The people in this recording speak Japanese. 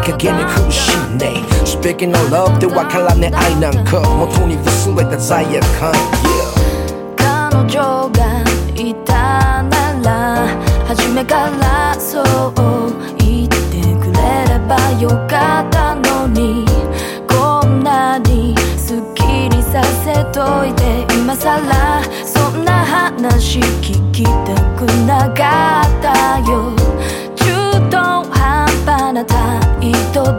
かげに苦しいね Speaking of love でわからね愛なんか元に忘れた罪悪感、yeah、 彼女がいたなら初めからそう言ってくれればよかったのにこんなにすっきりさせといて今さら